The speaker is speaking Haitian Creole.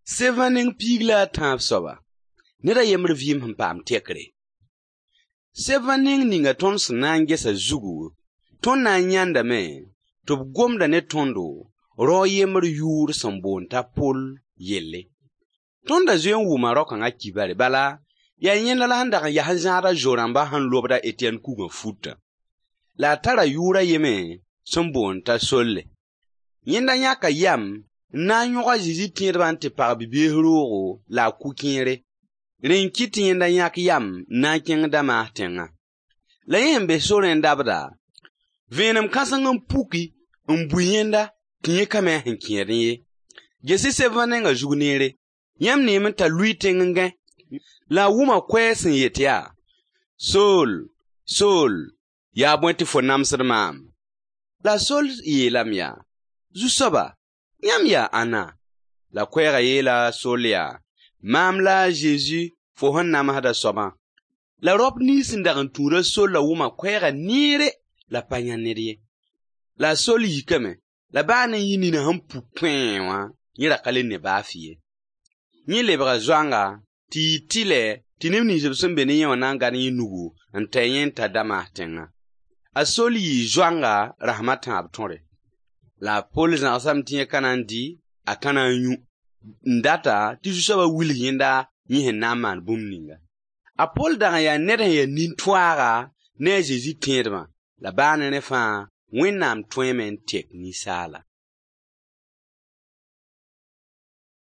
Sevaning pigla tamp soba. Neda yemr vim hampam tekre. Sevaning ninga ton snange sa zugu. Ton na nyanda me. Tub gomda ne tondo. Ro yemr yur sambon ta pol yelle. Tonda zuen wuma roka nga kibare bala. Ya nyenda la handa ya hanzara joramba han lobda etian kuga futa. La tara yura yeme sambon ta solle. Nyenda nyaka yam. Na nyoga zizi tierban te par bibihrogo la kukinre. Rin kiti yenda nyak yam na keng da mahtenga. La yembe soren dabda. Venem kasang puki mbuyenda tinye kame hankiere. Jesi sevanenga jugunere. Yam nemen ta lui tengen. La wuma kwesen yetia. Sol. Ya bwenti fo namsir mam. La sol yelam ya. Zusoba. Yam ya ana. La kwega yela solia. Mam la Jésus fo hon namahada soba. La rob nisin dagan tura sol la wuma kwega nire la panyanere. La sol yikame. La bana yini na hampu kwenwa. Yira kale ne bafie. Nye lebra zwanga. Ti tile. Tinim ni jibsun beni yon gani nugu. Antayen ta dama tenga. A sol yi zwanga rahmatan abtonre. La pol zansam tinye kanandi. A kananyu. Ndata tisusawa wili yenda nyihe naman bumninga. A pol daga ya neta ya nintwaga ne Jésus tindma. La bana ne fa winnam twemen tek ni sala.